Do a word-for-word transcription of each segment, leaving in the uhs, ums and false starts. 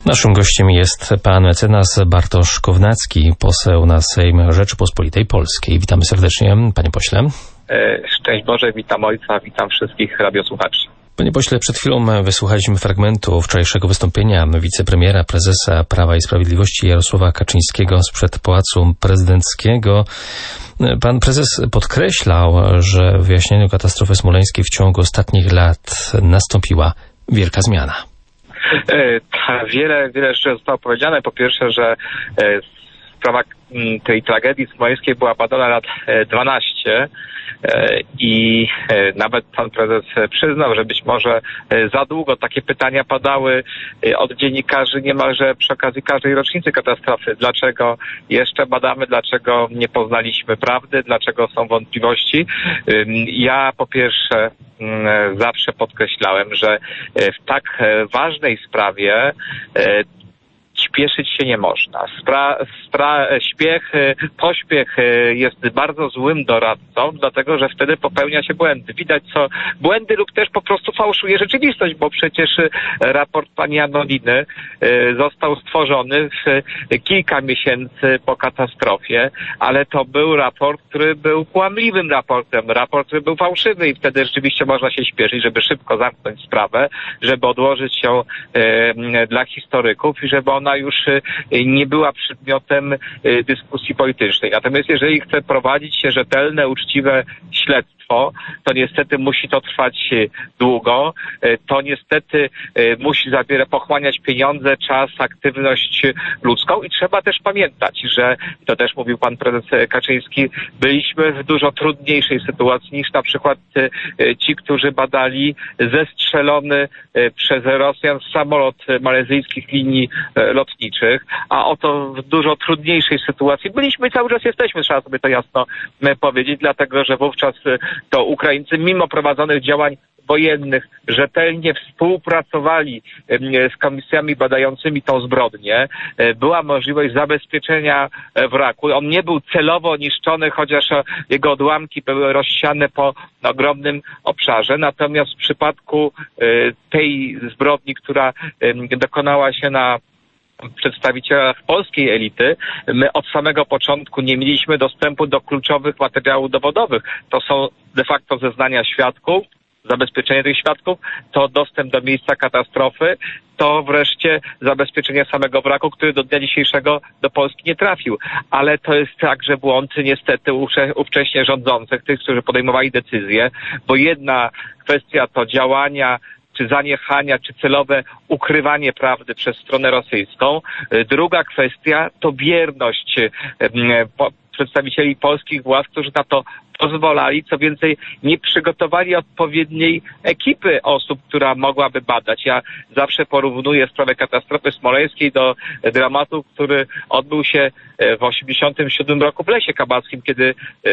Naszym gościem jest pan mecenas Bartosz Kownacki, poseł na Sejm Rzeczypospolitej Polskiej. Witamy serdecznie, panie pośle. Szczęść Boże, witam ojca, witam wszystkich radiosłuchaczy. Panie pośle, przed chwilą wysłuchaliśmy fragmentu wczorajszego wystąpienia wicepremiera, prezesa Prawa i Sprawiedliwości Jarosława Kaczyńskiego sprzed Pałacu Prezydenckiego. Pan prezes podkreślał, że w wyjaśnieniu katastrofy smoleńskiej w ciągu ostatnich lat nastąpiła wielka zmiana. Wiele, wiele rzeczy zostało powiedziane. Po pierwsze, że sprawa tej tragedii smoleńskiej była badana lat dwanaście i nawet pan prezes przyznał, że być może za długo takie pytania padały od dziennikarzy niemalże przy okazji każdej rocznicy katastrofy. Dlaczego jeszcze badamy, dlaczego nie poznaliśmy prawdy, dlaczego są wątpliwości. Ja po pierwsze zawsze podkreślałem, że w tak ważnej sprawie śpieszyć się nie można. Spra, spra, śpiech, pośpiech jest bardzo złym doradcą, dlatego że wtedy popełnia się błędy. Widać co błędy lub też po prostu fałszuje rzeczywistość, bo przecież raport pani Anoliny został stworzony w kilka miesięcy po katastrofie, ale to był raport, który był kłamliwym raportem, raport, który był fałszywy i wtedy rzeczywiście można się śpieszyć, żeby szybko zamknąć sprawę, żeby odłożyć ją dla historyków i żeby ona już nie była przedmiotem dyskusji politycznej. Natomiast jeżeli chce prowadzić się rzetelne, uczciwe śledztwo, to niestety musi to trwać długo. To niestety musi zabierać, pochłaniać pieniądze, czas, aktywność ludzką i trzeba też pamiętać, że to też mówił pan prezes Kaczyński, byliśmy w dużo trudniejszej sytuacji niż na przykład ci, którzy badali zestrzelony przez Rosjan samolot malezyjskich linii lotniczych, a oto w dużo trudniejszej sytuacji byliśmy i cały czas jesteśmy, trzeba sobie to jasno powiedzieć, dlatego że wówczas to Ukraińcy mimo prowadzonych działań wojennych rzetelnie współpracowali z komisjami badającymi tą zbrodnię. Była możliwość zabezpieczenia wraku. On nie był celowo niszczony, chociaż jego odłamki były rozsiane po ogromnym obszarze. Natomiast w przypadku tej zbrodni, która dokonała się na przedstawicielach polskiej elity, my od samego początku nie mieliśmy dostępu do kluczowych materiałów dowodowych. To są de facto zeznania świadków, zabezpieczenie tych świadków, to dostęp do miejsca katastrofy, to wreszcie zabezpieczenie samego wraku, który do dnia dzisiejszego do Polski nie trafił. Ale to jest także błąd niestety ówcześnie rządzących, tych, którzy podejmowali decyzje, bo jedna kwestia to działania czy zaniechania, czy celowe ukrywanie prawdy przez stronę rosyjską. Druga kwestia to bierność przedstawicieli polskich władz, którzy na to pozwalali, co więcej, nie przygotowali odpowiedniej ekipy osób, która mogłaby badać. Ja zawsze porównuję sprawę katastrofy smoleńskiej do dramatu, który odbył się w osiemdziesiątym siódmym roku w Lesie Kabackim, kiedy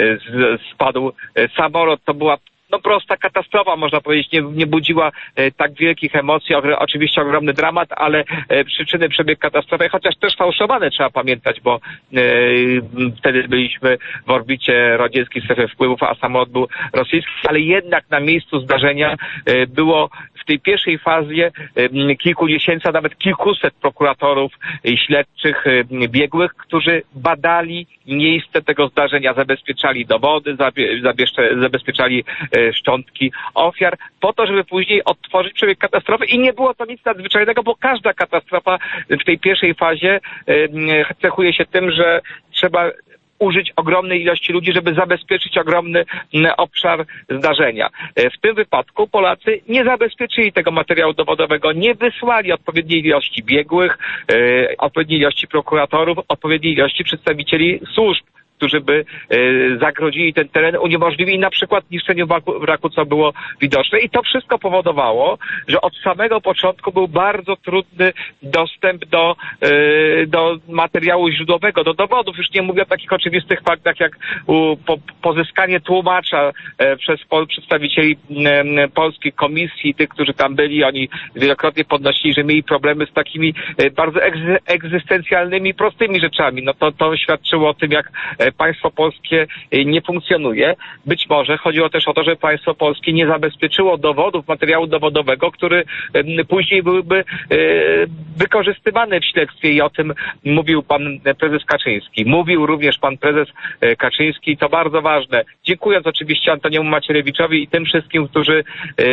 spadł samolot. To była no prosta katastrofa, można powiedzieć, nie, nie budziła e, tak wielkich emocji, o, oczywiście ogromny dramat, ale e, przyczyny przebieg katastrofy, chociaż też fałszowane, trzeba pamiętać, bo e, wtedy byliśmy w orbicie radzieckiej strefy wpływów, a samolot był rosyjski, ale jednak na miejscu zdarzenia e, było w tej pierwszej fazie e, kilkudziesięciu, a nawet kilkuset prokuratorów i śledczych e, biegłych, którzy badali miejsce tego zdarzenia, zabezpieczali dowody, zabie, zabieżcze, zabezpieczali e, szczątki ofiar, po to, żeby później odtworzyć przebieg katastrofy i nie było to nic nadzwyczajnego, bo każda katastrofa w tej pierwszej fazie e, cechuje się tym, że trzeba użyć ogromnej ilości ludzi, żeby zabezpieczyć ogromny obszar zdarzenia. W tym wypadku Polacy nie zabezpieczyli tego materiału dowodowego, nie wysłali odpowiedniej ilości biegłych, odpowiedniej ilości prokuratorów, odpowiedniej ilości przedstawicieli służb, którzy by e, zagrodzili ten teren, uniemożliwili na przykład niszczenie wraku, wraku, co było widoczne. I to wszystko powodowało, że od samego początku był bardzo trudny dostęp do, e, do materiału źródłowego, do dowodów. Już nie mówię o takich oczywistych faktach, jak u, po, pozyskanie tłumacza e, przez pol, przedstawicieli e, polskiej komisji, tych, którzy tam byli. Oni wielokrotnie podnosili, że mieli problemy z takimi e, bardzo egzy, egzystencjalnymi, prostymi rzeczami. No to, to świadczyło o tym, jak państwo polskie nie funkcjonuje. Być może chodziło też o to, że państwo polskie nie zabezpieczyło dowodów, materiału dowodowego, który później byłby wykorzystywany w śledztwie i o tym mówił pan prezes Kaczyński. Mówił również pan prezes Kaczyński i to bardzo ważne. Dziękując oczywiście Antoniemu Macierewiczowi i tym wszystkim, którzy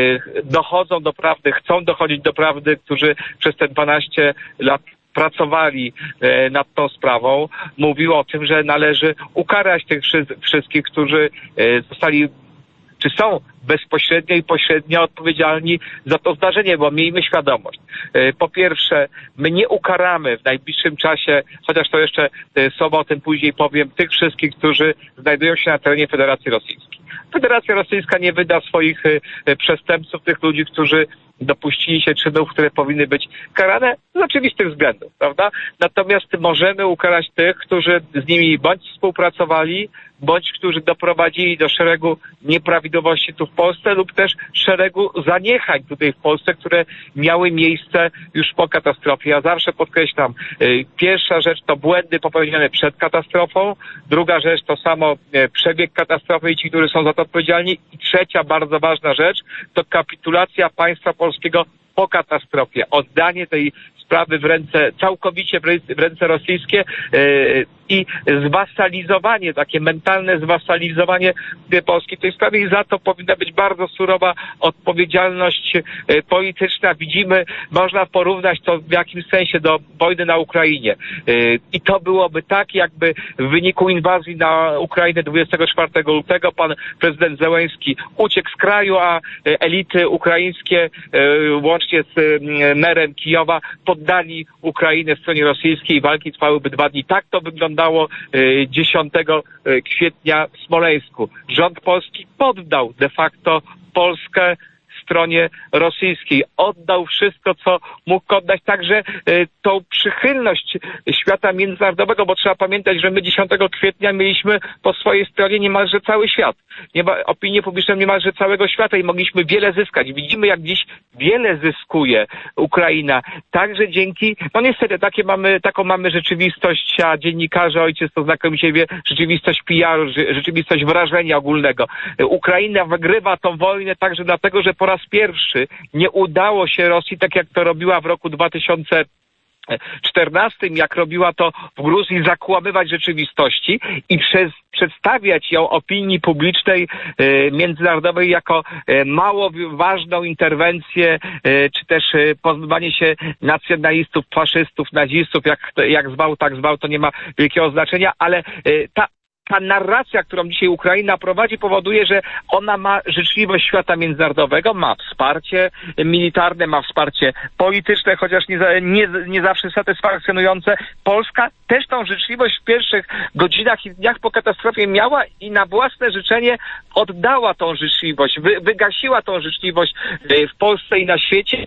dochodzą do prawdy, chcą dochodzić do prawdy, którzy przez te dwanaście lat pracowali nad tą sprawą, mówił o tym, że należy ukarać tych wszystkich, którzy zostali czy są bezpośrednio i pośrednio odpowiedzialni za to zdarzenie, bo miejmy świadomość. Po pierwsze, my nie ukaramy w najbliższym czasie, chociaż to jeszcze słowo o tym później powiem, tych wszystkich, którzy znajdują się na terenie Federacji Rosyjskiej. Federacja Rosyjska nie wyda swoich przestępców, tych ludzi, którzy dopuścili się czynów, które powinny być karane z oczywistych względów, prawda? Natomiast możemy ukarać tych, którzy z nimi bądź współpracowali, bądź którzy doprowadzili do szeregu nieprawidłowości tu w Polsce lub też szeregu zaniechań tutaj w Polsce, które miały miejsce już po katastrofie. Ja zawsze podkreślam, pierwsza rzecz to błędy popełnione przed katastrofą, druga rzecz to samo przebieg katastrofy i ci, którzy są za to odpowiedzialni i trzecia bardzo ważna rzecz to kapitulacja państwa polskiego po katastrofie, oddanie tej sprawy w ręce, całkowicie w ręce rosyjskie yy, i zwasalizowanie, takie mentalne zwasalizowanie Polski w tej sprawie i za to powinna być bardzo surowa odpowiedzialność yy, polityczna. Widzimy, można porównać to w jakimś sensie do wojny na Ukrainie. Yy, I to byłoby tak, jakby w wyniku inwazji na Ukrainę dwudziestego czwartego lutego pan prezydent Zełenski uciekł z kraju, a elity ukraińskie yy, łącznie z yy, merem Kijowa poddali Ukrainę stronie rosyjskiej i walki trwałyby dwa dni. Tak to wyglądało dziesiątego kwietnia w Smoleńsku. Rząd polski poddał de facto Polskę stronie rosyjskiej. Oddał wszystko, co mógł oddać, także y, tą przychylność świata międzynarodowego, bo trzeba pamiętać, że my dziesiątego kwietnia mieliśmy po swojej stronie niemalże cały świat. Nie ma, opinię publiczną niemalże całego świata i mogliśmy wiele zyskać. Widzimy, jak dziś wiele zyskuje Ukraina. Także dzięki, no niestety takie mamy, taką mamy rzeczywistość, a dziennikarze, ojciec to znakomicie wie, rzeczywistość P R u, rzeczywistość wrażenia ogólnego. Ukraina wygrywa tą wojnę także dlatego, że po raz pierwszy nie udało się Rosji, tak jak to robiła w roku dwa tysiące czternastym, jak robiła to w Gruzji, zakłamywać rzeczywistości i przez, przedstawiać ją opinii publicznej e, międzynarodowej jako e, mało ważną interwencję, e, czy też e, pozbywanie się nacjonalistów, faszystów, nazistów, jak, jak zwał, tak zwał, to nie ma wielkiego znaczenia, ale e, ta Ta narracja, którą dzisiaj Ukraina prowadzi, powoduje, że ona ma życzliwość świata międzynarodowego, ma wsparcie militarne, ma wsparcie polityczne, chociaż nie, nie, nie zawsze satysfakcjonujące. Polska też tą życzliwość w pierwszych godzinach i dniach po katastrofie miała i na własne życzenie oddała tą życzliwość, wy, wygasiła tą życzliwość w Polsce i na świecie.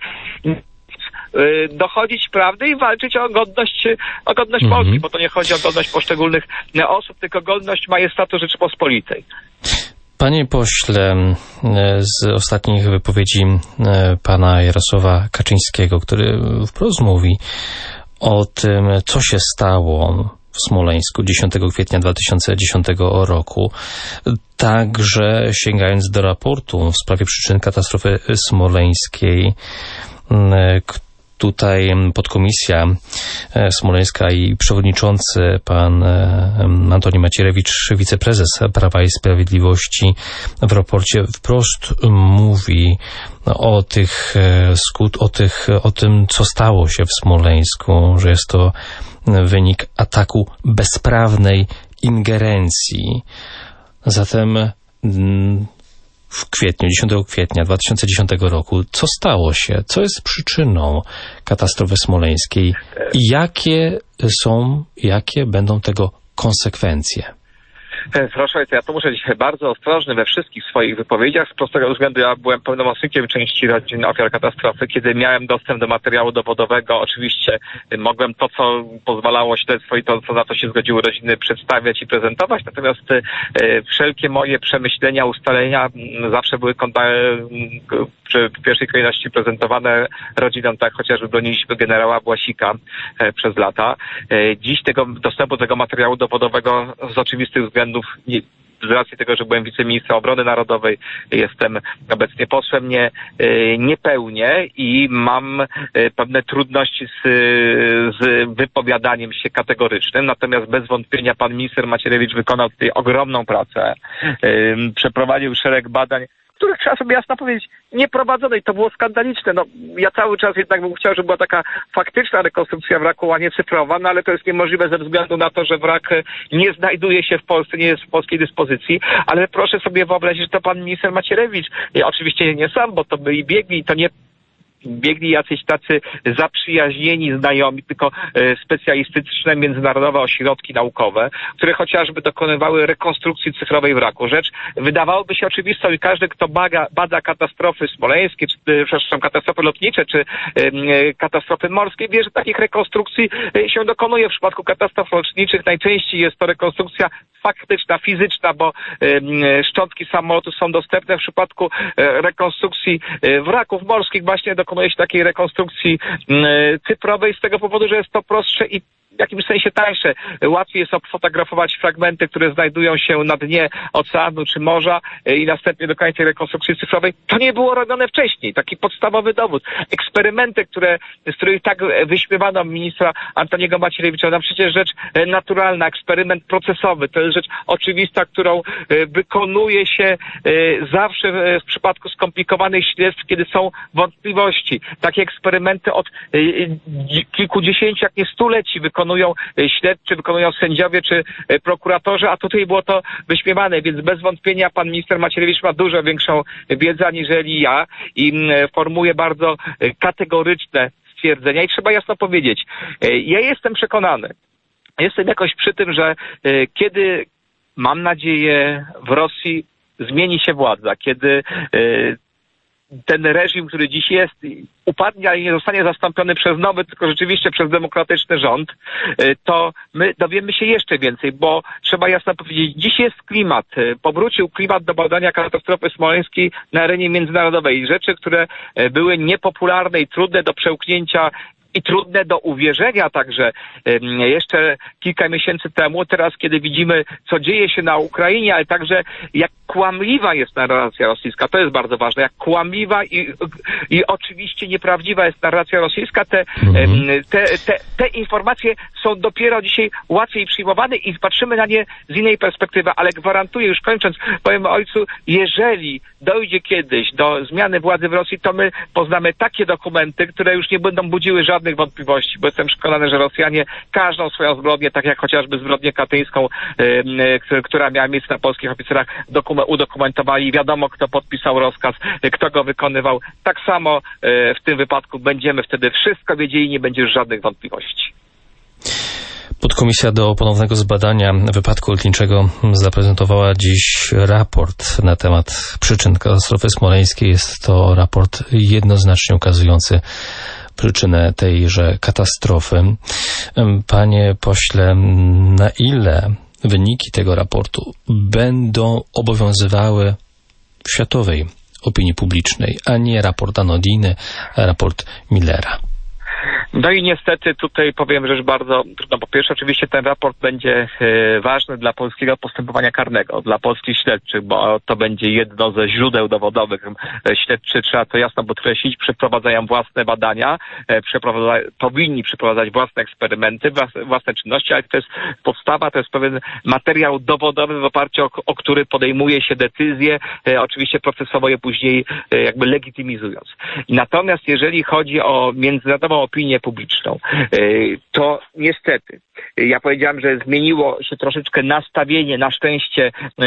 Dochodzić prawdy i walczyć o godność, o godność mm-hmm. Polski, bo to nie chodzi o godność poszczególnych osób, tylko godność majestatu Rzeczypospolitej. Panie pośle, z ostatnich wypowiedzi pana Jarosława Kaczyńskiego, który wprost mówi o tym, co się stało w Smoleńsku dziesiątego kwietnia dwa tysiące dziesiątego roku, także sięgając do raportu w sprawie przyczyn katastrofy smoleńskiej, tutaj podkomisja smoleńska i przewodniczący pan Antoni Macierewicz, wiceprezes Prawa i Sprawiedliwości, w raporcie wprost mówi o tych skut, o tych, o tym, co stało się w Smoleńsku, że jest to wynik ataku bezprawnej ingerencji. Zatem w kwietniu, dziesiątego kwietnia dwa tysiące dziesiątego roku, co stało się? Co jest przyczyną katastrofy smoleńskiej? I jakie są, jakie będą tego konsekwencje? Proszę Ojca, ja to muszę być bardzo ostrożny we wszystkich swoich wypowiedziach. Z prostego względu ja byłem pełnomocnikiem części rodzin ofiar katastrofy. Kiedy miałem dostęp do materiału dowodowego, oczywiście mogłem to, co pozwalało śledztwo i to, co na to się zgodziły rodziny, przedstawiać i prezentować. Natomiast e, wszelkie moje przemyślenia, ustalenia zawsze były przy pierwszej kolejności prezentowane rodzinom, tak chociażby broniliśmy generała Błasika e, przez lata. E, dziś tego dostępu do tego materiału dowodowego z oczywistych względów nie, z racji tego, że byłem wiceministrem obrony narodowej, jestem obecnie posłem, nie, nie pełnię i mam pewne trudności z, z wypowiadaniem się kategorycznym. Natomiast bez wątpienia pan minister Macierewicz wykonał tutaj ogromną pracę. Przeprowadził szereg badań, których trzeba sobie jasno powiedzieć, nie prowadzono i to było skandaliczne. No, ja cały czas jednak bym chciał, żeby była taka faktyczna rekonstrukcja wraku, a nie cyfrowa, no ale to jest niemożliwe ze względu na to, że wrak nie znajduje się w Polsce, nie jest w polskiej dyspozycji, ale proszę sobie wyobrazić, że to pan minister Macierewicz, ja oczywiście nie sam, bo to byli biegli, to nie biegli jacyś tacy zaprzyjaźnieni znajomi, tylko e, specjalistyczne międzynarodowe ośrodki naukowe, które chociażby dokonywały rekonstrukcji cyfrowej wraku. Rzecz wydawałoby się oczywistą i każdy, kto baga, bada katastrofy smoleńskie, czy, przepraszam, katastrofy lotnicze, czy e, katastrofy morskie, wie, że takich rekonstrukcji się dokonuje. W przypadku katastrof lotniczych najczęściej jest to rekonstrukcja faktyczna, fizyczna, bo e, szczątki samolotu są dostępne. W przypadku e, rekonstrukcji e, wraków morskich właśnie dokonuje się takiej rekonstrukcji cyfrowej z tego powodu, że jest to prostsze i w jakimś sensie tańsze. Łatwiej jest obfotografować fragmenty, które znajdują się na dnie oceanu czy morza i następnie dokonać tej rekonstrukcji cyfrowej. To nie było robione wcześniej. Taki podstawowy dowód. Eksperymenty, które, z których tak wyśmiewano ministra Antoniego Macierewicza, no przecież rzecz naturalna, eksperyment procesowy. To jest rzecz oczywista, którą wykonuje się zawsze w przypadku skomplikowanych śledztw, kiedy są wątpliwości. Takie eksperymenty od kilkudziesięciu, jak nie stuleci wykonują śledczy, wykonują sędziowie czy prokuratorzy, a tutaj było to wyśmiewane, więc bez wątpienia pan minister Macierewicz ma dużo większą wiedzę aniżeli ja i formuje bardzo kategoryczne stwierdzenia i trzeba jasno powiedzieć, ja jestem przekonany, jestem jakoś przy tym, że kiedy, mam nadzieję, w Rosji zmieni się władza, kiedy ten reżim, który dziś jest, upadnie, ale nie zostanie zastąpiony przez nowy, tylko rzeczywiście przez demokratyczny rząd, to my dowiemy się jeszcze więcej, bo trzeba jasno powiedzieć, dziś jest klimat, powrócił klimat do badania katastrofy smoleńskiej na arenie międzynarodowej. Rzeczy, które były niepopularne i trudne do przełknięcia i trudne do uwierzenia także jeszcze kilka miesięcy temu, teraz kiedy widzimy, co dzieje się na Ukrainie, ale także jak kłamliwa jest narracja rosyjska, to jest bardzo ważne, jak kłamliwa i, i oczywiście nieprawdziwa jest narracja rosyjska, te, mhm. te, te, te informacje są dopiero dzisiaj łatwiej przyjmowane i patrzymy na nie z innej perspektywy, ale gwarantuję, już kończąc, powiem ojcu, jeżeli dojdzie kiedyś do zmiany władzy w Rosji, to my poznamy takie dokumenty, które już nie będą budziły żadnych wątpliwości, bo jestem przekonany, że Rosjanie każdą swoją zbrodnię, tak jak chociażby zbrodnię katyńską, yy, która miała miejsce na polskich oficerach, dokument, udokumentowali. Wiadomo, kto podpisał rozkaz, kto go wykonywał. Tak samo yy, w tym wypadku będziemy wtedy wszystko wiedzieli, nie będzie już żadnych wątpliwości. Podkomisja do ponownego zbadania wypadku lotniczego zaprezentowała dziś raport na temat przyczyn katastrofy smoleńskiej. Jest to raport jednoznacznie ukazujący przyczynę tejże katastrofy. Panie pośle, na ile wyniki tego raportu będą obowiązywały w światowej opinii publicznej, a nie raport Anodiny, raport Millera? No i niestety tutaj powiem rzecz bardzo trudno. Po pierwsze, oczywiście ten raport będzie e, ważny dla polskiego postępowania karnego, dla polskich śledczych, bo to będzie jedno ze źródeł dowodowych. E, śledczy, trzeba to jasno podkreślić, przeprowadzają własne badania, e, przeprowadza, powinni przeprowadzać własne eksperymenty, własne, własne czynności, ale to jest podstawa, to jest pewien materiał dowodowy, w oparciu o, o który podejmuje się decyzje, e, oczywiście procesowo je później e, jakby legitymizując. Natomiast jeżeli chodzi o międzynarodową opinię publiczną, to niestety ja powiedziałem, że zmieniło się troszeczkę nastawienie, na szczęście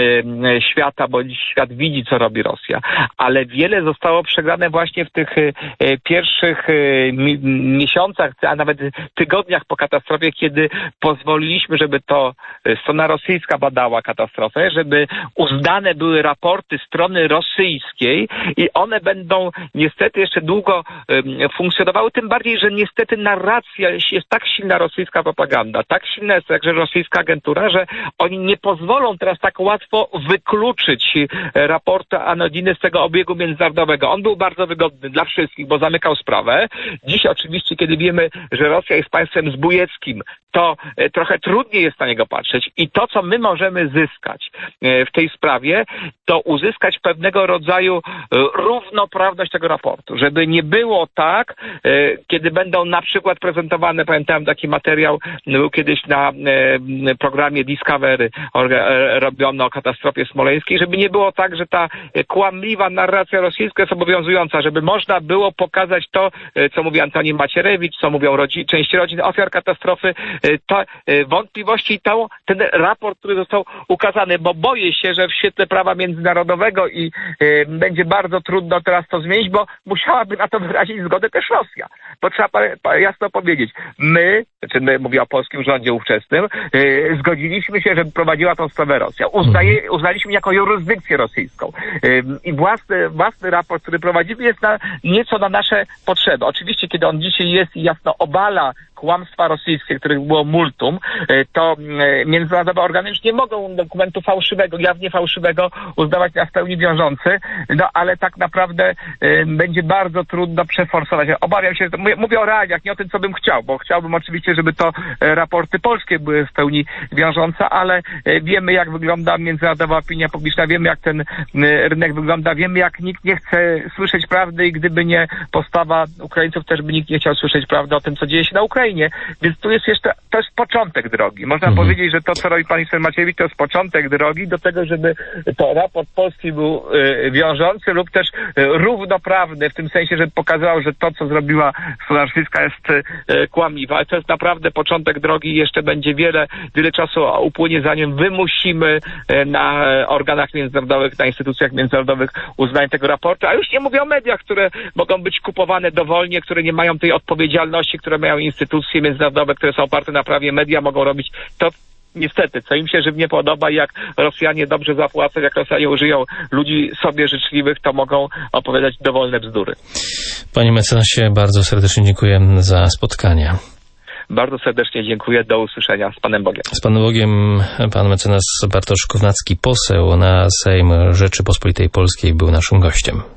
świata, bo świat widzi, co robi Rosja, ale wiele zostało przegrane właśnie w tych pierwszych miesiącach, a nawet tygodniach po katastrofie, kiedy pozwoliliśmy, żeby to strona rosyjska badała katastrofę, żeby uznane były raporty strony rosyjskiej i one będą niestety jeszcze długo funkcjonowały, tym bardziej, że niestety narracja, jest tak silna rosyjska propaganda, tak silna jest także rosyjska agentura, że oni nie pozwolą teraz tak łatwo wykluczyć raportu Anodiny z tego obiegu międzynarodowego. On był bardzo wygodny dla wszystkich, bo zamykał sprawę. Dziś oczywiście, kiedy wiemy, że Rosja jest państwem zbójeckim, to trochę trudniej jest na niego patrzeć i to, co my możemy zyskać w tej sprawie, to uzyskać pewnego rodzaju równoprawność tego raportu, żeby nie było tak, kiedy będą na przykład prezentowane, pamiętałem taki materiał, był kiedyś na programie Discovery robiono o katastrofie smoleńskiej, żeby nie było tak, że ta kłamliwa narracja rosyjska jest obowiązująca, żeby można było pokazać to, co mówi Antoni Macierewicz, co mówią rodzi- część rodzin ofiar katastrofy, to wątpliwości i to, ten raport, który został ukazany, bo boję się, że w świetle prawa międzynarodowego i y, będzie bardzo trudno teraz to zmienić, bo musiałaby na to wyrazić zgodę też Rosja. Bo trzeba pa, pa, jasno powiedzieć, my, znaczy my, mówię o polskim rządzie ówczesnym, y, zgodziliśmy się, żeby prowadziła tą sprawę Rosja. Uznaje, uznaliśmy jako jurysdykcję rosyjską. Y, I własny, własny raport, który prowadzimy, jest na, nieco na nasze potrzeby. Oczywiście, kiedy on dzisiaj jest i jasno obala kłamstwa rosyjskie, których było multum, to międzynarodowe organy już nie mogą dokumentu fałszywego, jawnie fałszywego uznawać na w pełni wiążący, no ale tak naprawdę y, będzie bardzo trudno przeforsować. Obawiam się, że mówię, mówię o realiach, nie o tym, co bym chciał, bo chciałbym oczywiście, żeby to y, raporty polskie były w pełni wiążące, ale y, wiemy, jak wygląda międzynarodowa opinia publiczna, wiemy, jak ten y, rynek wygląda, wiemy, jak nikt nie chce słyszeć prawdy i gdyby nie postawa Ukraińców, też by nikt nie chciał słyszeć prawdy o tym, co dzieje się na Ukrainie. Więc tu jest jeszcze, to jest początek drogi. Można mhm. powiedzieć, że to, co robi pan minister Macierewicz, to jest początek drogi do tego, żeby to raport polski był y, wiążący lub też y, równoprawny, w tym sensie, żeby pokazywał, że to, co zrobiła strona rosyjska, jest y, kłamliwa. Ale to jest naprawdę początek drogi i jeszcze będzie wiele, wiele czasu upłynie, zanim wymusimy y, na organach międzynarodowych, na instytucjach międzynarodowych uznanie tego raportu. A już nie mówię o mediach, które mogą być kupowane dowolnie, które nie mają tej odpowiedzialności, które mają instytucje międzynarodowe, które są oparte na prawie, media mogą robić to niestety, co im się żywnie podoba i jak Rosjanie dobrze zapłacą, jak Rosjanie użyją ludzi sobie życzliwych, to mogą opowiadać dowolne bzdury. Panie mecenasie, bardzo serdecznie dziękuję za spotkanie. Bardzo serdecznie dziękuję. Do usłyszenia. Z Panem Bogiem. Z Panem Bogiem. Pan mecenas Bartosz Kownacki, poseł na Sejm Rzeczypospolitej Polskiej, był naszym gościem.